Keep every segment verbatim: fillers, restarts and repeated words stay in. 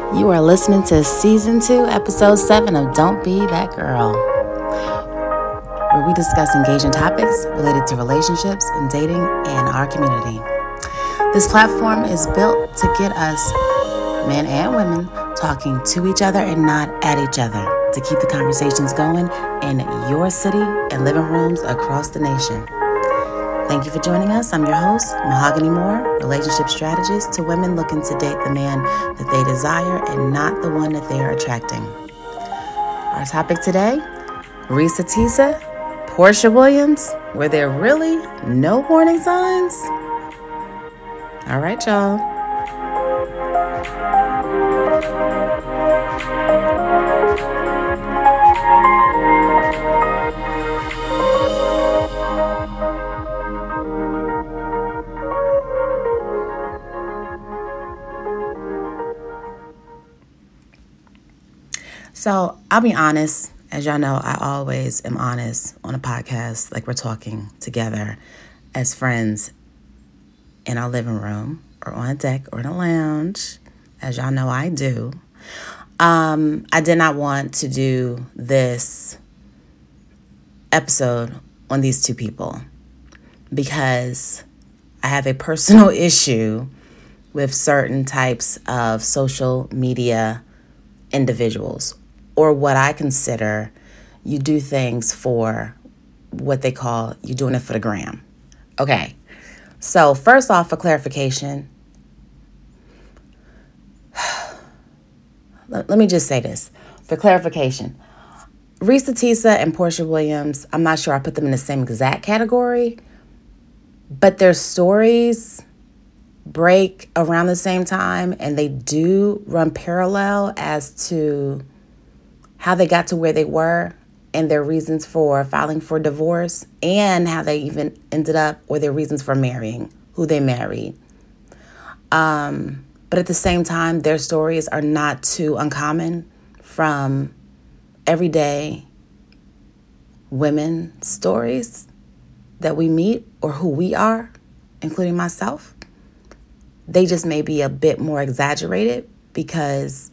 You are listening to Season two, Episode seven of Don't Be That Girl, where we discuss engaging topics related to relationships and dating in our community. This platform is built to get us, men and women, talking to each other and not at each other, to keep the conversations going in your city and living rooms across the nation. Thank you for joining us. I'm your host, Mahogany Moore, relationship strategist to women looking to date the man that they desire and not the one that they are attracting. Our topic today, Reesa Teesa, Porsha Williams, were there really no warning signs? All right, y'all. So I'll be honest, as y'all know, I always am honest on a podcast, like we're talking together as friends in our living room or on a deck or in a lounge, as y'all know I do. Um, I did not want to do this episode on these two people because I have a personal issue with certain types of social media individuals, or what I consider you do things for what they call you doing it for the gram. Okay, so first off, for clarification, let, let me just say this. For clarification, Reesa Teesa and Porsha Williams, I'm not sure I put them in the same exact category, but their stories break around the same time and they do run parallel as to how they got to where they were and their reasons for filing for divorce and how they even ended up, or their reasons for marrying, who they married. Um, but at the same time, their stories are not too uncommon from everyday women stories that we meet or who we are, including myself. They just may be a bit more exaggerated because,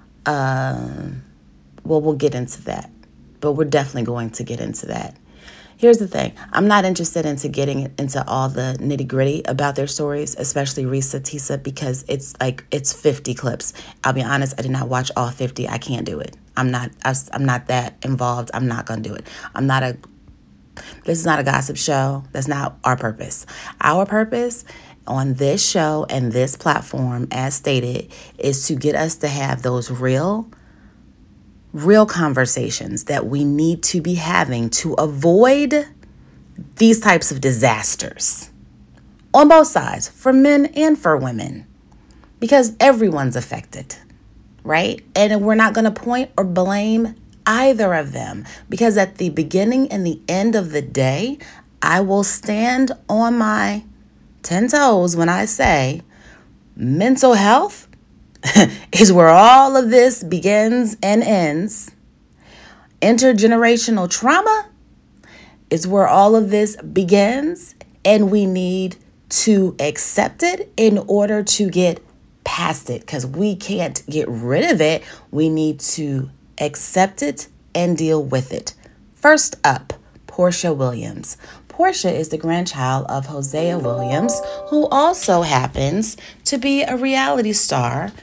um, well, we'll get into that. But we're definitely going to get into that. Here's the thing. I'm not interested into getting into all the nitty gritty about their stories, especially Reesa Teesa, because it's like, it's fifty clips. I'll be honest, I did not watch all fifty. I can't do it. I'm not, I'm not that involved. I'm not going to do it. I'm not a, this is not a gossip show. That's not our purpose. Our purpose on this show and this platform, as stated, is to get us to have those real, real conversations that we need to be having to avoid these types of disasters on both sides, for men and for women, because everyone's affected, right? And we're not going to point or blame either of them, because at the beginning and the end of the day, I will stand on my ten toes when I say mental health is where all of this begins and ends. Intergenerational trauma is where all of this begins, and we need to accept it in order to get past it, because we can't get rid of it. We need to accept it and deal with it. First up, Porsha Williams. Porsha is the grandchild of Hosea Williams, who also happens to be a reality star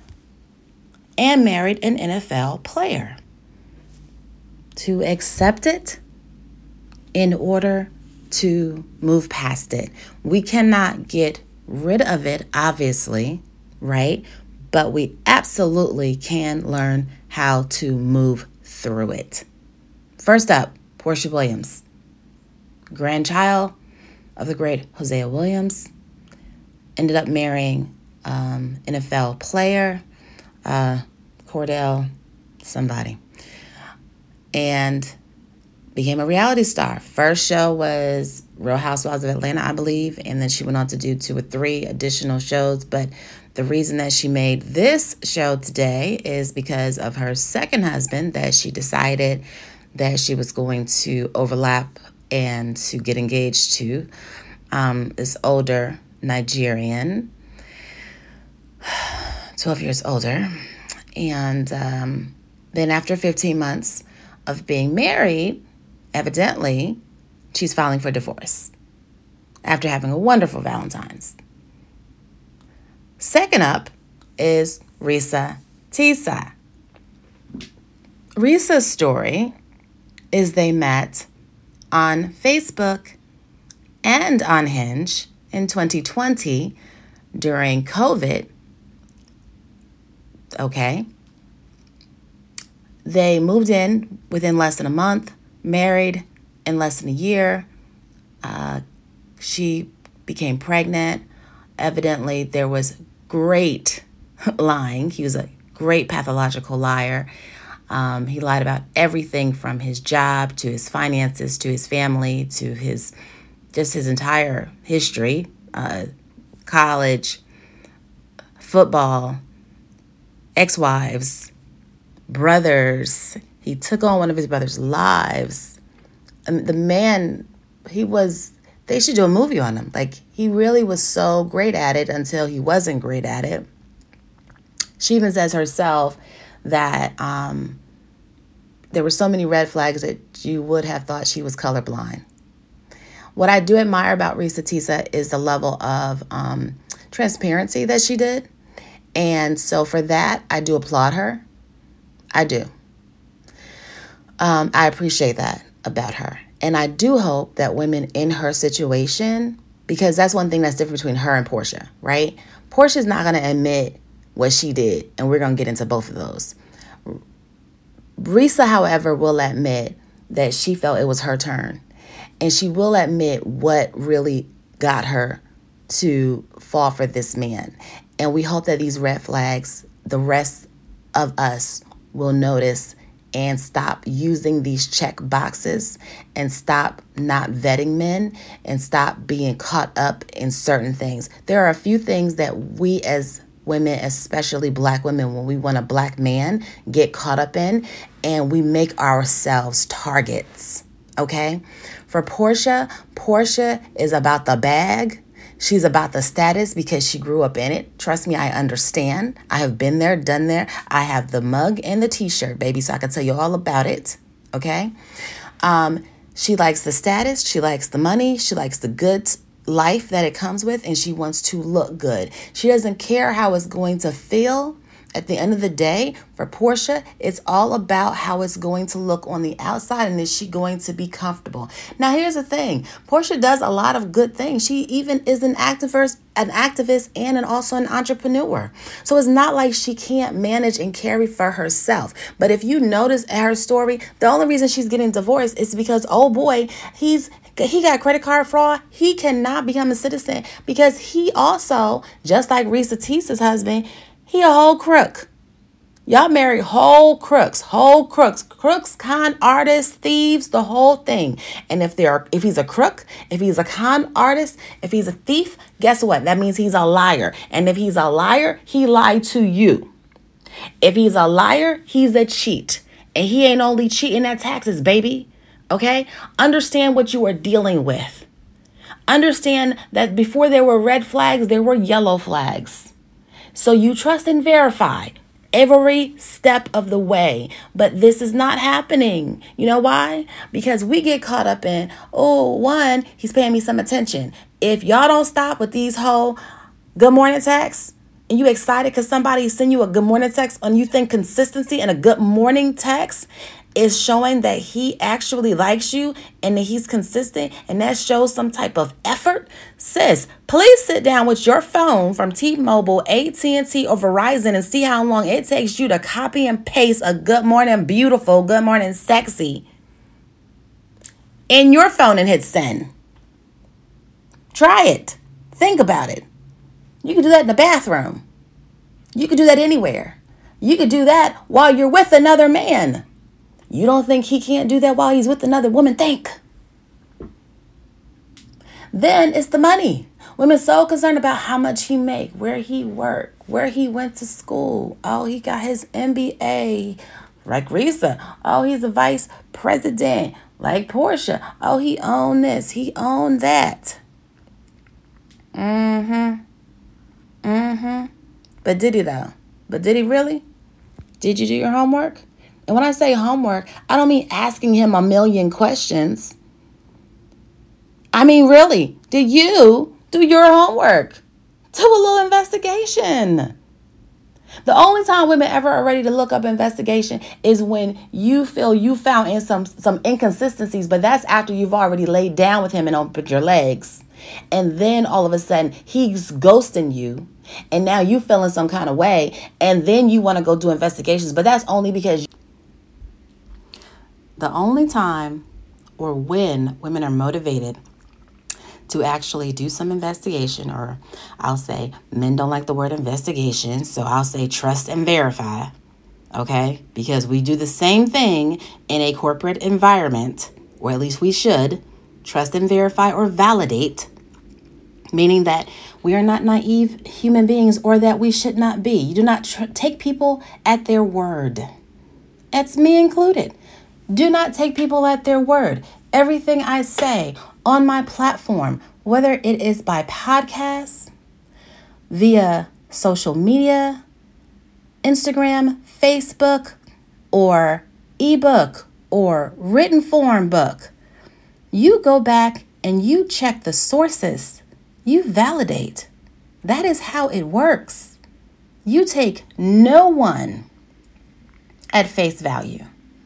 and married an N F L player. To accept it in order to move past it. We cannot get rid of it, obviously, right? But we absolutely can learn how to move through it. First up, Porsha Williams, grandchild of the great Hosea Williams, ended up marrying um, N F L player, uh, Cordell somebody, and became a reality star. First show was Real Housewives of Atlanta, I believe, and then she went on to do two or three additional shows. But the reason that she made this show today is because of her second husband that she decided that she was going to overlap and to get engaged to. Um, this older Nigerian, twelve years older, And um, then after fifteen months of being married, evidently, she's filing for divorce after having a wonderful Valentine's. Second up is Reesa Teesa. Reesa's story is they met on Facebook and on Hinge in twenty twenty during COVID. Okay. They moved in within less than a month, married in less than a year. Uh, she became pregnant. Evidently, there was great lying. He was a great pathological liar. Um, he lied about everything from his job to his finances to his family to his just his entire history, uh, college, football, ex-wives, brothers. He took on one of his brother's lives. And the man, he was, they should do a movie on him. Like, he really was so great at it until he wasn't great at it. She even says herself that um, there were so many red flags that you would have thought she was colorblind. What I do admire about Reesa Teesa is the level of um, transparency that she did. And so for that, I do applaud her. I do. Um, I appreciate that about her. And I do hope that women in her situation, because that's one thing that's different between her and Portia, right? Portia's not going to admit what she did, and we're going to get into both of those. Reesa, however, will admit that she felt it was her turn. And she will admit what really got her to fall for this man. And we hope that these red flags, the rest of us will notice and stop using these check boxes and stop not vetting men and stop being caught up in certain things. There are a few things that we as women, especially black women, when we want a black man, get caught up in, and we make ourselves targets, okay? For Portia, Portia is about the bag. She's about the status because she grew up in it. Trust me, I understand. I have been there, done there. I have the mug and the t-shirt, baby, so I can tell you all about it, okay? Um, she likes the status. She likes the money. She likes the good life that it comes with, and she wants to look good. She doesn't care how it's going to feel. At the end of the day, for Portia, it's all about how it's going to look on the outside, and is she going to be comfortable? Now, here's the thing. Portia does a lot of good things. She even is an activist, an activist and an, also an entrepreneur. So it's not like she can't manage and carry for herself. But if you notice at her story, the only reason she's getting divorced is because, oh boy, he's he got credit card fraud. He cannot become a citizen because he also, just like Reesa Teesa's husband, he a whole crook. Y'all marry whole crooks, whole crooks, crooks, con artists, thieves, the whole thing. And if they're, if he's a crook, if he's a con artist, if he's a thief, guess what? That means he's a liar. And if he's a liar, he lied to you. If he's a liar, he's a cheat. And he ain't only cheating at taxes, baby. Okay? Understand what you are dealing with. Understand that before there were red flags, there were yellow flags. So you trust and verify every step of the way. But this is not happening. You know why? Because we get caught up in, oh, one, he's paying me some attention. If y'all don't stop with these whole good morning texts, and you excited because somebody send you a good morning text, and you think consistency in a good morning text is showing that he actually likes you and that he's consistent, and that shows some type of effort, sis, please sit down with your phone from T-Mobile, A T and T, or Verizon and see how long it takes you to copy and paste a good morning beautiful, good morning sexy in your phone and hit send. Try it. Think about it. You can do that in the bathroom. You can do that anywhere. You could do that while you're with another man. You don't think he can't do that while he's with another woman? Think. Then it's the money. Women so concerned about how much he make, where he work, where he went to school. Oh, he got his M B A, like Reesa. Oh, he's a vice president, like Portia. Oh, he owned this, he owned that. Mm-hmm. Mm-hmm. But did he though? But did he really? Did you do your homework? And when I say homework, I don't mean asking him a million questions. I mean, really, did you do your homework? Do a little investigation. The only time women ever are ready to look up investigation is when you feel you found in some some inconsistencies, but that's after you've already laid down with him and opened your legs. And then all of a sudden he's ghosting you, and now you feeling some kind of way, and then you want to go do investigations, but that's only because you- the only time or when women are motivated to actually do some investigation, or I'll say men don't like the word investigation, so I'll say trust and verify, okay? Because we do the same thing in a corporate environment, or at least we should, trust and verify or validate, meaning that we are not naive human beings, or that we should not be. You do not tr- take people at their word. That's me included. Do not take people at their word. Everything I say on my platform, whether it is by podcast, via social media, Instagram, Facebook, or ebook, or written form book, you go back and you check the sources. You validate. That is how it works. You take no one at face value.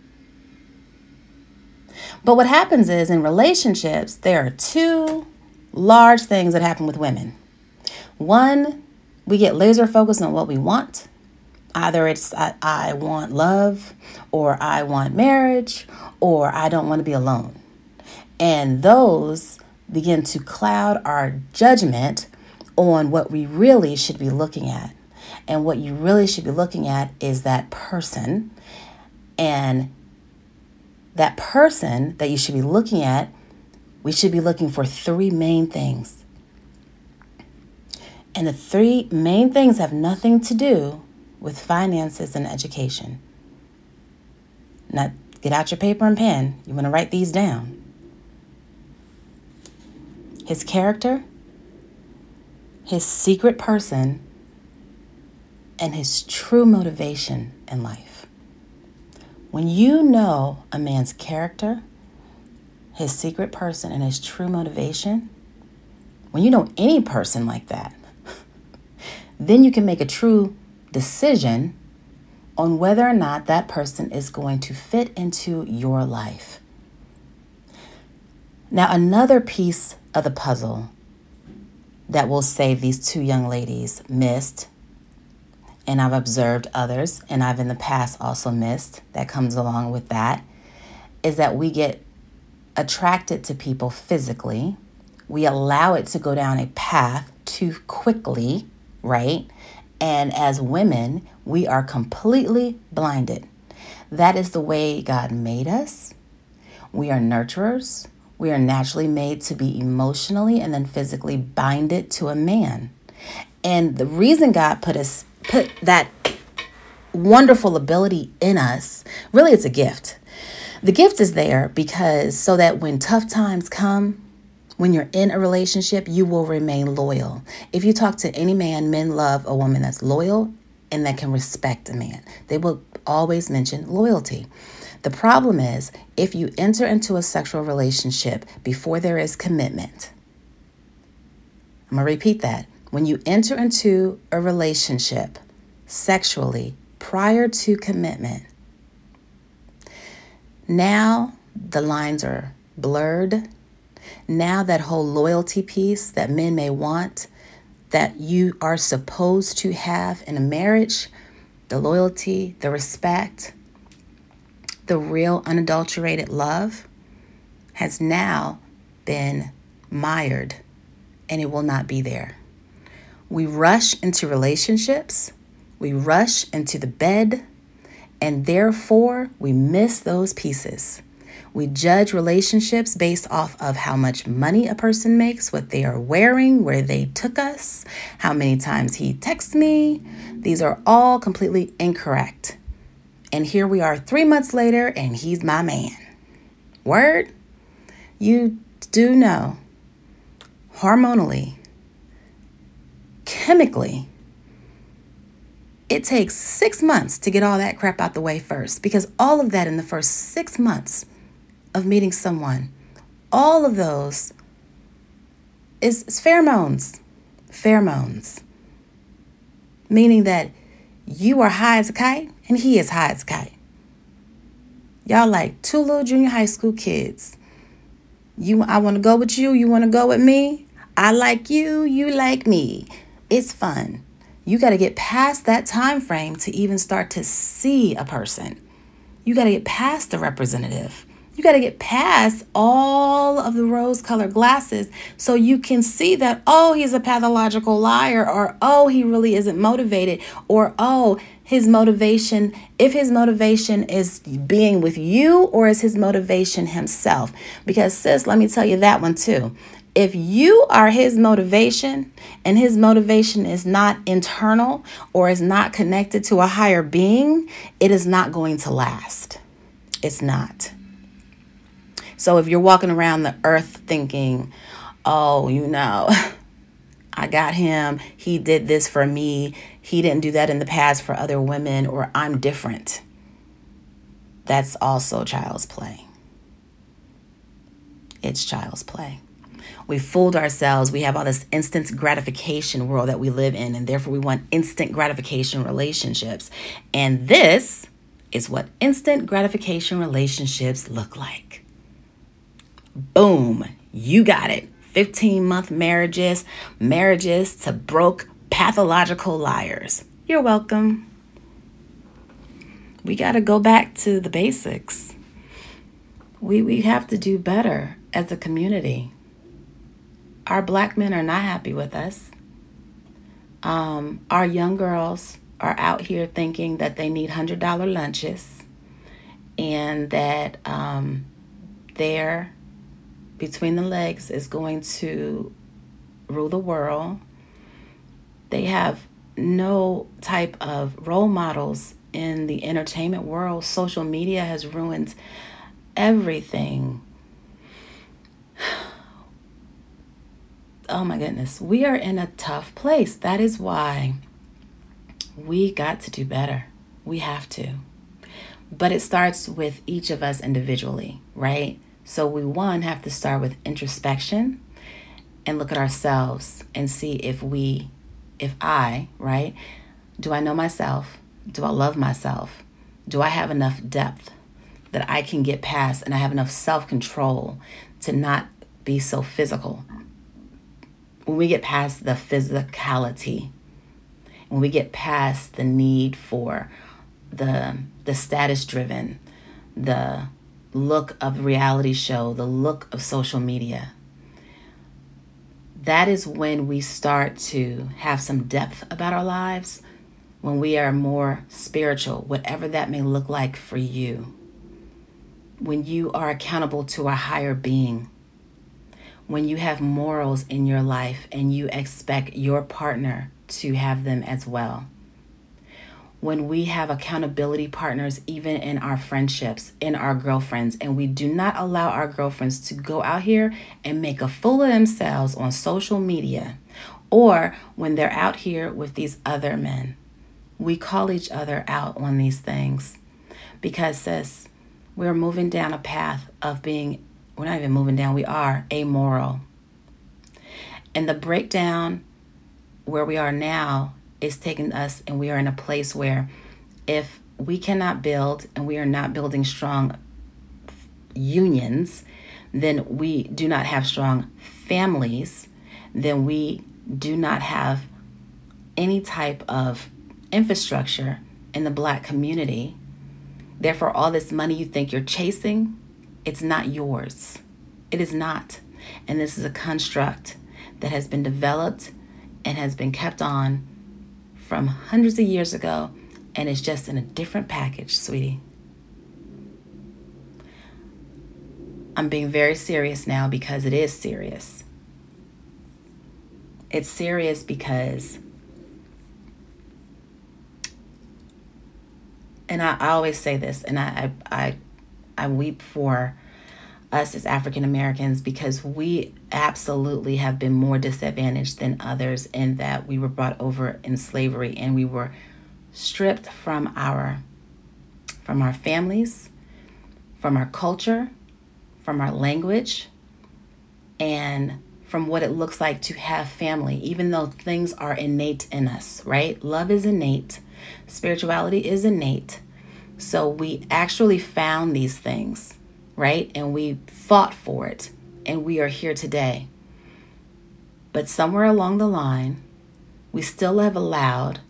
But what happens is, in relationships, there are two large things that happen with women. One, we get laser focused on what we want. Either it's I, I want love, or I want marriage, or I don't want to be alone. And those begin to cloud our judgment on what we really should be looking at. And what you really should be looking at is that person. And that person that you should be looking at, we should be looking for three main things. And the three main things have nothing to do with finances and education. Now, get out your paper and pen. You want to write these down. His character, his secret person, and his true motivation in life. When you know a man's character, his secret person, and his true motivation, when you know any person like that, then you can make a true decision on whether or not that person is going to fit into your life. Now, another piece of the puzzle that will say these two young ladies missed, and I've observed others, and I've in the past also missed, that comes along with that, is that we get attracted to people physically. We allow it to go down a path too quickly, right? And as women, we are completely blinded. That is the way God made us. We are nurturers. We are naturally made to be emotionally and then physically binded to a man. And the reason God put us put that wonderful ability in us, really it's a gift. The gift is there because so that when tough times come, when you're in a relationship, you will remain loyal. If you talk to any man, men love a woman that's loyal and that can respect a man. They will always mention loyalty. The problem is if you enter into a sexual relationship before there is commitment. I'm going to repeat that. When you enter into a relationship sexually prior to commitment, now the lines are blurred. Now that whole loyalty piece that men may want, that you are supposed to have in a marriage, the loyalty, the respect, the real unadulterated love has now been mired, and it will not be there. We rush into relationships, we rush into the bed, and therefore we miss those pieces. We judge relationships based off of how much money a person makes, what they are wearing, where they took us, how many times he texts me. These are all completely incorrect. And here we are three months later, and he's my man. Word? You do know, hormonally, chemically, It takes six months to get all that crap out the way first, because all of that in the first six months of meeting someone, all of those is, is pheromones. Pheromones. Meaning that you are high as a kite and he is high as a kite. Y'all like two little junior high school kids. You, I want to go with you. You want to go with me? I like you. You like me. It's fun. You got to get past that time frame to even start to see a person. You got to get past the representative. You got to get past all of the rose-colored glasses so you can see that, oh, he's a pathological liar, or, oh, he really isn't motivated, or, oh, his motivation, if his motivation is being with you, or is his motivation himself? Because, sis, let me tell you that one too. If you are his motivation and his motivation is not internal or is not connected to a higher being, it is not going to last. It's not. So if you're walking around the earth thinking, oh, you know, I got him, he did this for me, he didn't do that in the past for other women, or I'm different, that's also child's play. It's child's play. We fooled ourselves. We have all this instant gratification world that we live in, and therefore we want instant gratification relationships. And this is what instant gratification relationships look like. Boom, you got it. fifteen-month marriages, marriages to broke, pathological liars. You're welcome. We got to go back to the basics. We, we have to do better as a community. Our black men are not happy with us. Um, our young girls are out here thinking that they need one hundred dollars lunches and that um, they're between the legs is going to rule the world. They have no type of role models in the entertainment world. Social media has ruined everything. Oh my goodness, we are in a tough place. That is why we got to do better. We have to. But it starts with each of us individually, right? So we, one, have to start with introspection and look at ourselves and see if we, if I, right? Do I know myself? Do I love myself? Do I have enough depth that I can get past, and I have enough self-control to not be so physical? When we get past the physicality, when we get past the need for the the status driven, the look of reality show, the look of social media, that is when we start to have some depth about our lives, when we are more spiritual, whatever that may look like for you, when you are accountable to a higher being, when you have morals in your life and you expect your partner to have them as well. When we have accountability partners, even in our friendships, in our girlfriends, and we do not allow our girlfriends to go out here and make a fool of themselves on social media, or when they're out here with these other men. We call each other out on these things because, sis, we're moving down a path of being, we're not even moving down, we are amoral. And the breakdown where we are now is taking us, and we are in a place where if we cannot build and we are not building strong unions, then we do not have strong families, then we do not have any type of infrastructure in the Black community. Therefore, all this money you think you're chasing, it's not yours. It is not. And this is a construct that has been developed and has been kept on from hundreds of years ago, and it's just in a different package, sweetie. I'm being very serious now because it is serious. It's serious because, and I, I always say this, and I, I, I, I weep for us as African Americans because we absolutely have been more disadvantaged than others in that we were brought over in slavery and we were stripped from our from our families, from our culture, from our language, and from what it looks like to have family, even though things are innate in us, right? Love is innate. Spirituality is innate. So we actually found these things, right? And we fought for it, and we are here today. But somewhere along the line, we still have allowed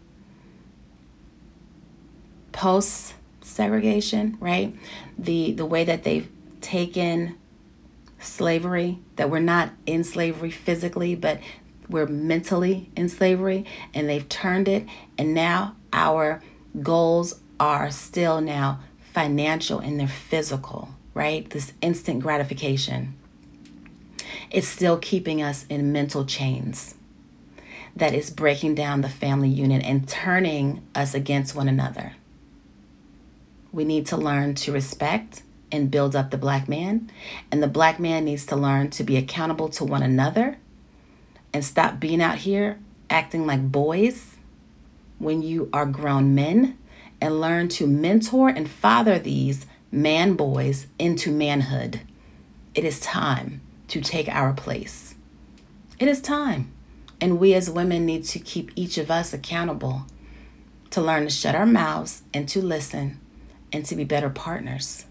post-segregation, right? The the way that they've taken slavery, that we're not in slavery physically, but we're mentally in slavery, and they've turned it, and now our goals are still now financial and they're physical, right? This instant gratification. It's still keeping us in mental chains that is breaking down the family unit and turning us against one another. We need to learn to respect and build up the Black man, and the Black man needs to learn to be accountable to one another and stop being out here acting like boys when you are grown men, and learn to mentor and father these man boys into manhood. It is time to take our place. It is time. And we as women need to keep each of us accountable to learn to shut our mouths and to listen and to be better partners.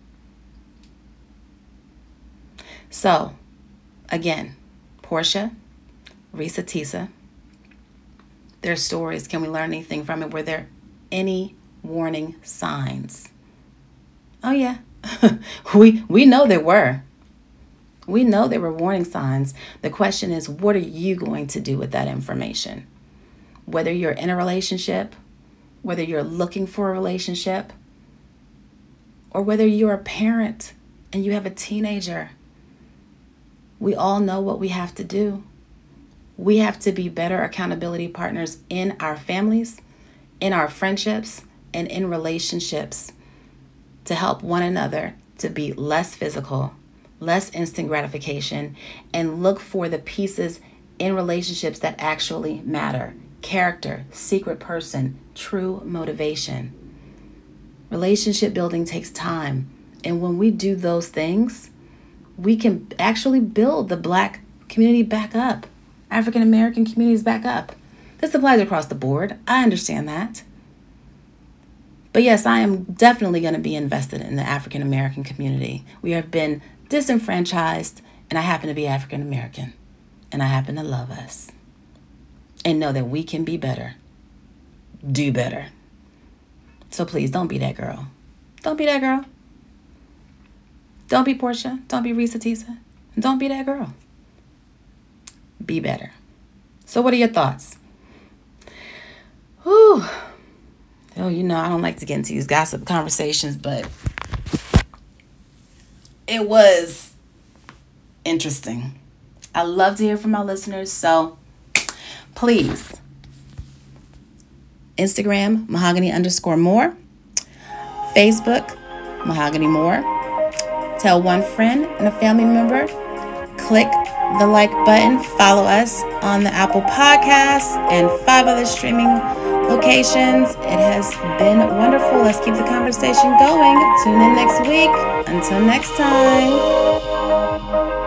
So, again, Portia, Reesa Teesa, their stories, can we learn anything from it? Were there any warning signs? Oh yeah, we we know there were. We know there were warning signs. The question is, what are you going to do with that information? Whether you're in a relationship, whether you're looking for a relationship, or whether you're a parent and you have a teenager, we all know what we have to do. We have to be better accountability partners in our families, in our friendships, and in relationships to help one another to be less physical, less instant gratification, and look for the pieces in relationships that actually matter. Character, secret person, true motivation. Relationship building takes time. And when we do those things, we can actually build the Black community back up. African American communities back up. This applies across the board. I understand that. But yes, I am definitely going to be invested in the African American community. We have been disenfranchised, and I happen to be African American, and I happen to love us and know that we can be better, do better. So please don't be that girl. Don't be that girl. Don't be Portia. Don't be Reesa Teesa. Don't be that girl. Be better. So what are your thoughts? Whew. Oh, you know, I don't like to get into these gossip conversations, but it was interesting. I love to hear from my listeners, so please, Instagram, mahogany underscore more, Facebook, mahogany more. Tell one friend and a family member. Click the like button. Follow us on the Apple Podcasts and five other streaming locations. It has been wonderful. Let's keep the conversation going. Tune in next week. Until next time.